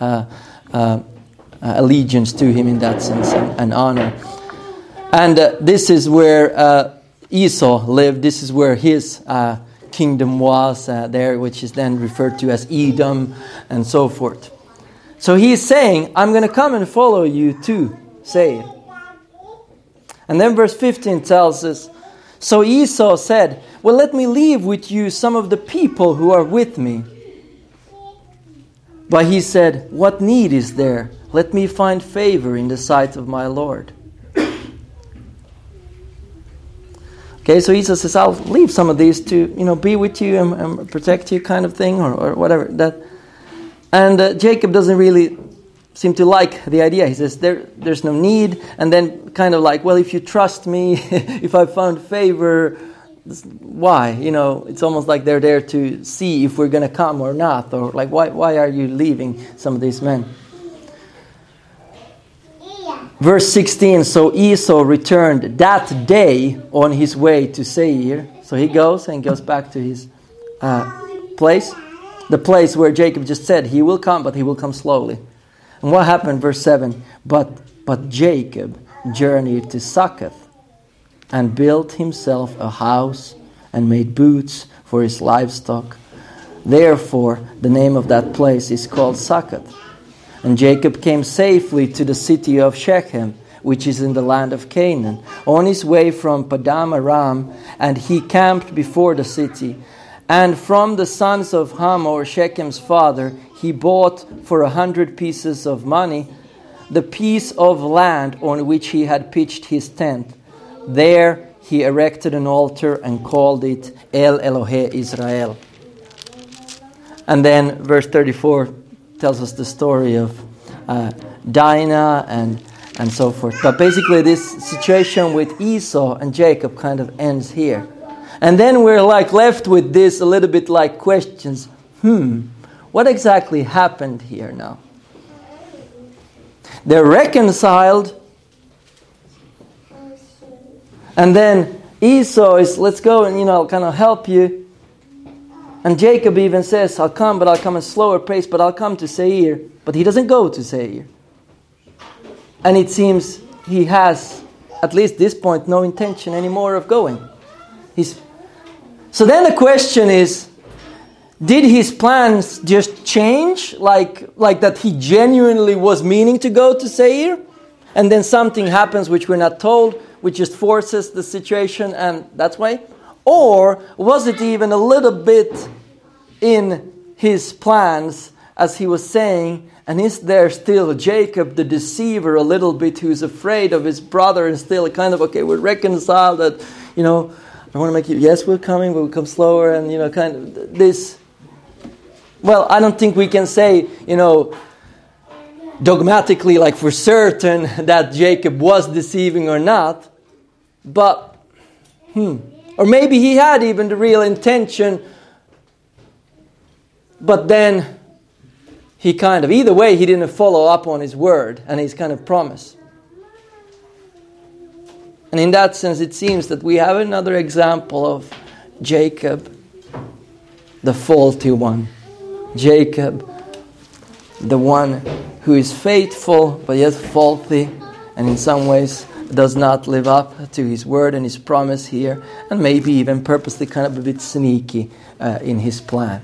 allegiance to him in that sense and honor. And this is where Esau lived. This is where his kingdom was there, which is then referred to as Edom and so forth. So he is saying, "I'm going to come and follow you to Seir." And then verse 15 tells us, "So Esau said, 'Well, let me leave with you some of the people who are with me.' But he said, 'What need is there? Let me find favor in the sight of my Lord.'" Okay, so Esau says, "I'll leave some of these to, be with you and protect you," kind of thing, or whatever. And Jacob doesn't really seem to like the idea. He says, there's no need. And then kind of like, "Well, if you trust me, if I found favor, why?" It's almost like they're there to see if we're going to come or not. Or like, why are you leaving some of these men? Verse 16, "So Esau returned that day on his way to Seir." So he goes back to his place. The place where Jacob just said he will come, but he will come slowly. And what happened? Verse 7, But Jacob journeyed to Succoth and built himself a house and made booths for his livestock. Therefore, the name of that place is called Succoth. And Jacob came safely to the city of Shechem, which is in the land of Canaan, on his way from Paddan Aram, and he camped before the city. And from the sons of Hamor, Shechem's father, he bought for 100 pieces of money the piece of land on which he had pitched his tent. There he erected an altar and called it El Elohe Israel. And then verse 34 tells us the story of Dinah and so forth. But basically this situation with Esau and Jacob kind of ends here. And then we're left with this a little bit like questions. What exactly happened here now? They're reconciled. And then Esau is, let's go and, kind of help you. And Jacob even says, I'll come, but I'll come at a slower pace, but I'll come to Seir. But he doesn't go to Seir. And it seems he has, at least this point, no intention anymore of going. So then the question is, did his plans just change? Like that he genuinely was meaning to go to Seir? And then something happens which we're not told, which just forces the situation, and that's why? Or was it even a little bit in his plans, as he was saying, and is there still Jacob, the deceiver, a little bit, who's afraid of his brother, and still kind of, okay, we're reconciled, that, I want to make you, yes, we're coming, but we'll come slower, and, kind of this. Well, I don't think we can say, dogmatically, like for certain, that Jacob was deceiving or not. But, or maybe he had even the real intention, but then he kind of, either way, he didn't follow up on his word and his kind of promise. And in that sense, it seems that we have another example of Jacob, the faulty one. Jacob, the one who is faithful, but yet faulty, and in some ways does not live up to his word and his promise here, and maybe even purposely kind of a bit sneaky in his plan.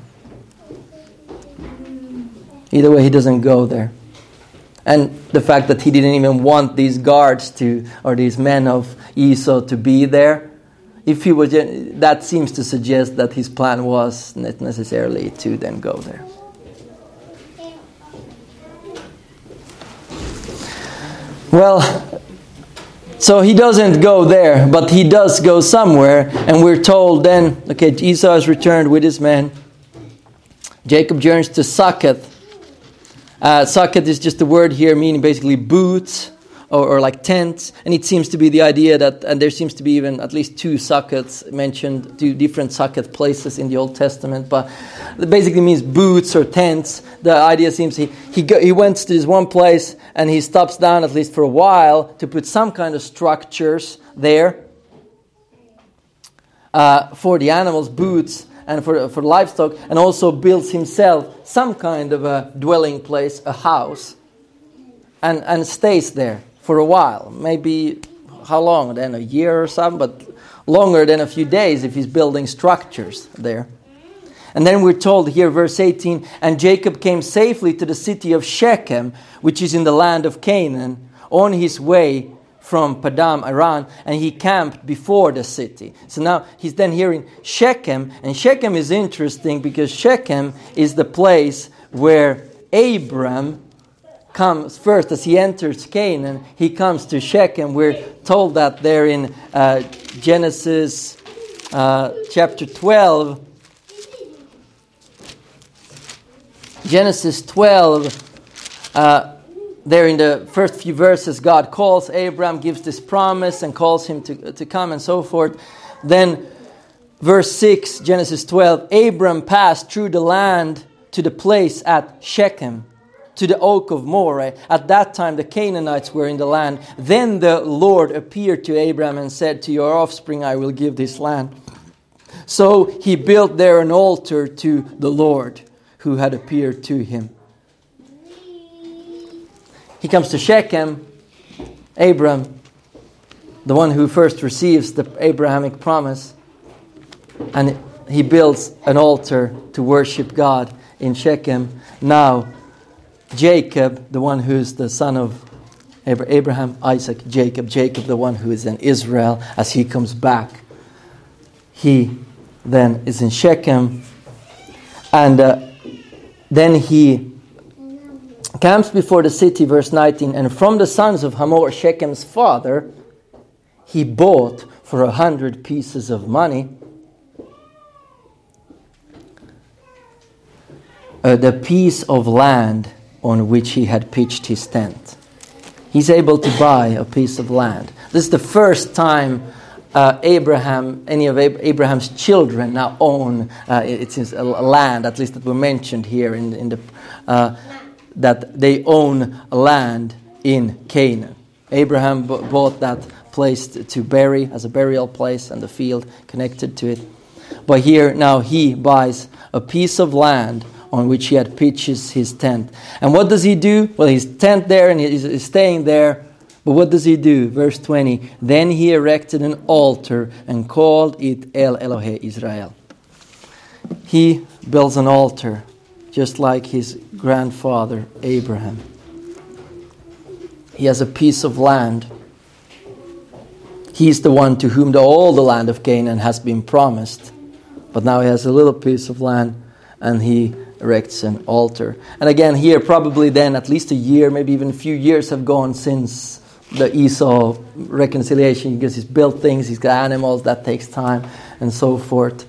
Either way, he doesn't go there. And the fact that he didn't even want these guards or these men of Esau to be there, if he was, that seems to suggest that his plan was not necessarily to then go there. Well, so he doesn't go there, but he does go somewhere, and we're told then, okay, Esau has returned with his men. Jacob journeys to Succoth. Succoth is just a word here meaning basically booths or like tents, and it seems to be the idea that, and there seems to be even at least two Succoths mentioned, two different Succoth places in the Old Testament, but it basically means booths or tents. The idea seems he went to this one place and he stops down at least for a while to put some kind of structures there for the animals, booths, and for livestock, and also builds himself some kind of a dwelling place, a house, and stays there for a while. Maybe, how long then? A year or something, but longer than a few days if he's building structures there. And then we're told here, verse 18, and Jacob came safely to the city of Shechem, which is in the land of Canaan, on his way from Padam Aram, and he camped before the city. So now he's then here in Shechem, and Shechem is interesting because Shechem is the place where Abram comes first. As he enters Canaan, he comes to Shechem. We're told that there in Genesis chapter 12. Genesis 12, there in the first few verses, God calls Abram, gives this promise, and calls him to come and so forth. Then, verse 6, Genesis 12, Abram passed through the land to the place at Shechem, to the oak of Moreh. At that time, the Canaanites were in the land. Then the Lord appeared to Abram and said, to your offspring I will give this land. So he built there an altar to the Lord, who had appeared to him. He comes to Shechem, Abram, the one who first receives the Abrahamic promise, and he builds an altar to worship God in Shechem. Now, Jacob, the one who's the son of Abraham, Isaac, Jacob, the one who is in Israel, as he comes back, he then is in Shechem, and then he camps before the city, verse 19, and from the sons of Hamor, Shechem's father, he bought for 100 pieces of money the piece of land on which he had pitched his tent. He's able to buy a piece of land. This is the first time any of Abraham's children now own it's a land, at least that were mentioned here in the that they own land in Canaan. Abraham bought that place to bury as a burial place and the field connected to it. But here now he buys a piece of land on which he had pitched his tent. And what does he do? Well, his tent there and he's staying there. But what does he do? Verse 20, then he erected an altar and called it El Elohe Israel. He builds an altar just like his grandfather Abraham. He has a piece of land. He's the one to whom all the land of Canaan has been promised. But now he has a little piece of land and he erects an altar. And again here probably then at least a year, maybe even a few years have gone since the Esau reconciliation, because he's built things, he's got animals, that takes time and so forth.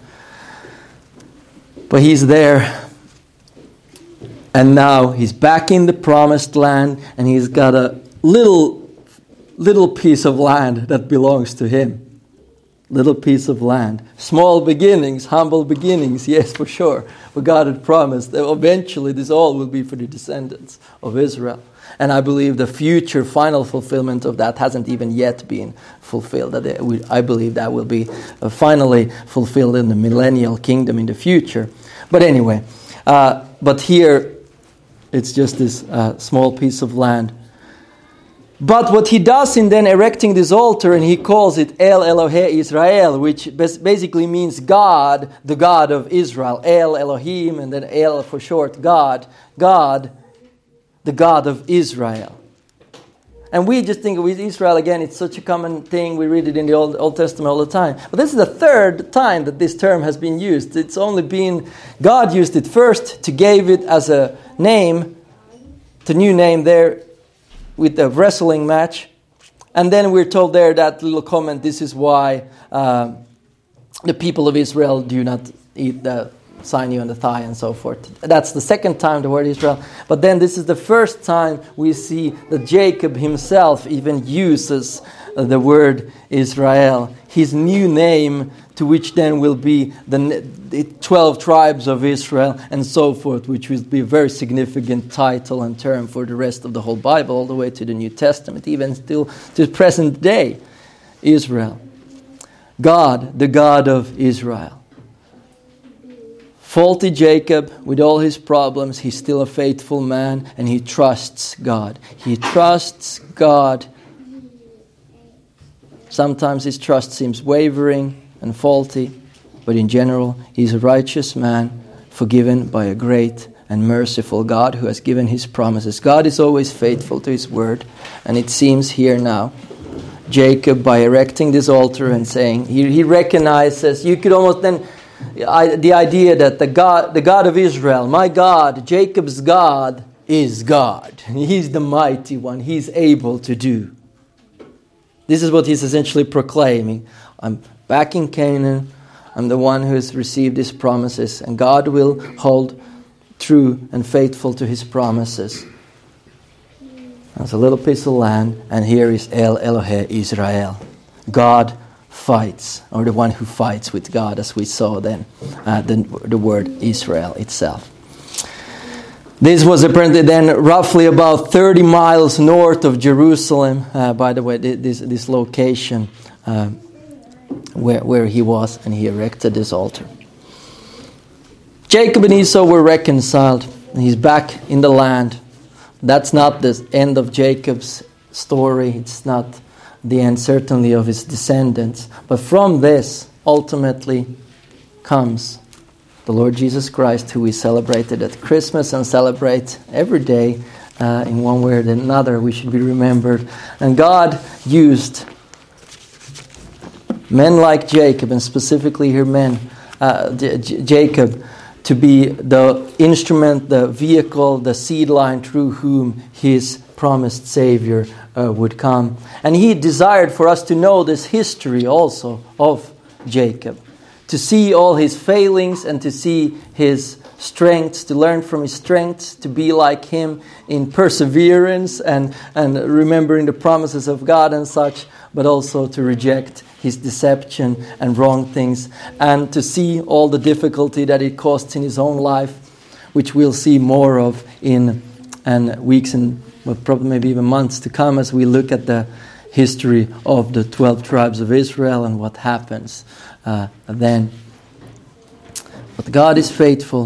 But he's there. And now he's back in the promised land and he's got a little piece of land that belongs to him. Little piece of land. Small beginnings, humble beginnings, yes, for sure. But God had promised that eventually this all will be for the descendants of Israel. And I believe the future final fulfillment of that hasn't even yet been fulfilled. I believe that will be finally fulfilled in the millennial kingdom in the future. But anyway, but here it's just this small piece of land. But what he does in then erecting this altar, and he calls it El Elohe Israel, which basically means God, the God of Israel. El Elohim, and then El for short, God. God, the God of Israel. And we just think of Israel, again, it's such a common thing. We read it in the Old Testament all the time. But this is the third time that this term has been used. It's only been, God used it first to give it as a name, the new name there, with the wrestling match. And then we're told there that little comment, this is why the people of Israel do not eat the sinew and the thigh and so forth. That's the second time the word Israel. But then this is the first time we see that Jacob himself even uses the word Israel. His new name, to which then will be the 12 tribes of Israel and so forth, which will be a very significant title and term for the rest of the whole Bible, all the way to the New Testament, even still to the present day. Israel. God, the God of Israel. Faulty Jacob, with all his problems, he's still a faithful man and he trusts God. He trusts God. Sometimes his trust seems wavering and faulty, but in general, he's a righteous man, forgiven by a great and merciful God who has given his promises. God is always faithful to his word, and it seems here now, Jacob, by erecting this altar and saying, he recognizes, you could almost then, the idea that the God of Israel, my God, Jacob's God, is God. He's the mighty one. He's able to do. This is what he's essentially proclaiming. I'm back in Canaan. I'm the one who has received his promises, and God will hold true and faithful to his promises. There's a little piece of land, and here is El Elohe Israel. God fights, or the one who fights with God, as we saw then, the word Israel itself. This was apparently then roughly about 30 miles north of Jerusalem, by the way, this location where he was, and he erected this altar. Jacob and Esau were reconciled, and he's back in the land. That's not the end of Jacob's story. It's not the end, certainly, of his descendants. But from this, ultimately, comes the Lord Jesus Christ, who we celebrated at Christmas and celebrate every day in one way or another. We should be remembered. And God used men like Jacob, and specifically here Jacob, to be the instrument, the vehicle, the seed line through whom his promised Savior would come. And he desired for us to know this history also of Jacob, to see all his failings and to see his strengths, to learn from his strengths, to be like him in perseverance and remembering the promises of God and such, but also to reject his deception and wrong things, and to see all the difficulty that it caused in his own life, which we'll see more of in weeks and probably maybe even months to come as we look at the history of the 12 tribes of Israel and what happens then. But God is faithful.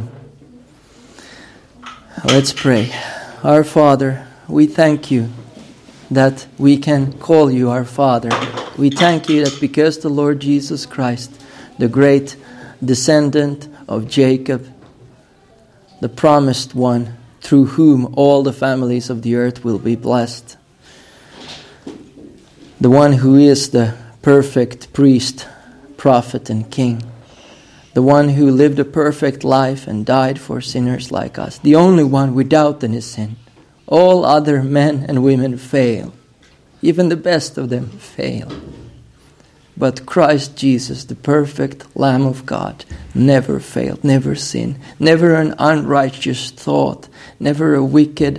Let's pray. Our Father, we thank you that we can call you our Father. We thank you that because the Lord Jesus Christ, the great descendant of Jacob, the promised one, through whom all the families of the earth will be blessed, the one who is the perfect priest, prophet, and king, the one who lived a perfect life and died for sinners like us, the only one without any sin. All other men and women fail. Even the best of them fail. But Christ Jesus, the perfect Lamb of God, never failed, never sinned, never an unrighteous thought, never a wicked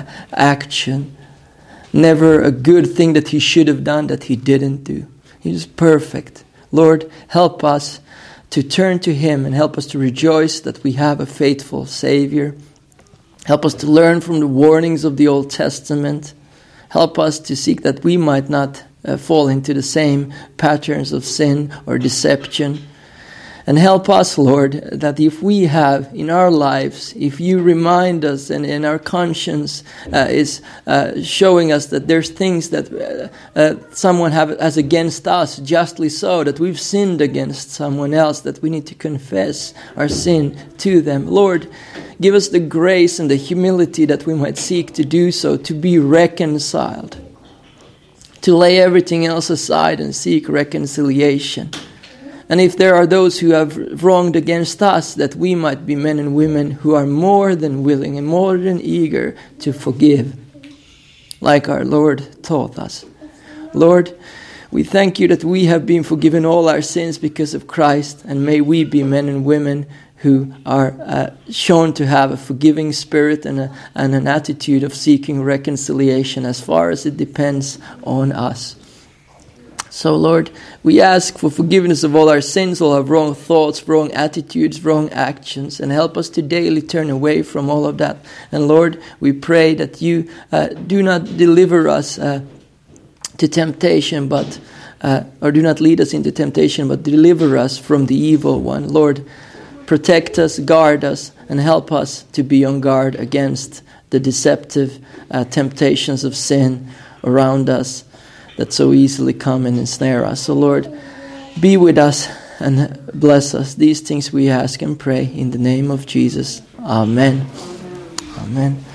action, never a good thing that he should have done that he didn't do. He is perfect. Lord, help us to turn to him and help us to rejoice that we have a faithful Savior. Help us to learn from the warnings of the Old Testament. Help us to seek that we might not fall into the same patterns of sin or deception. And help us, Lord, that if we have in our lives, if you remind us and in our conscience is showing us that there's things that someone has against us, justly so, that we've sinned against someone else, that we need to confess our sin to them. Lord, give us the grace and the humility that we might seek to do so, to be reconciled, to lay everything else aside and seek reconciliation. And if there are those who have wronged against us, that we might be men and women who are more than willing and more than eager to forgive, like our Lord taught us. Lord, we thank you that we have been forgiven all our sins because of Christ, and may we be men and women who are shown to have a forgiving spirit and an attitude of seeking reconciliation as far as it depends on us. So, Lord, we ask for forgiveness of all our sins, all our wrong thoughts, wrong attitudes, wrong actions, and help us to daily turn away from all of that. And Lord, we pray that you do not deliver us to temptation, or do not lead us into temptation, but deliver us from the evil one. Lord, protect us, guard us, and help us to be on guard against the deceptive temptations of sin around us that so easily come and ensnare us. So Lord, be with us and bless us. These things we ask and pray in the name of Jesus. Amen. Amen.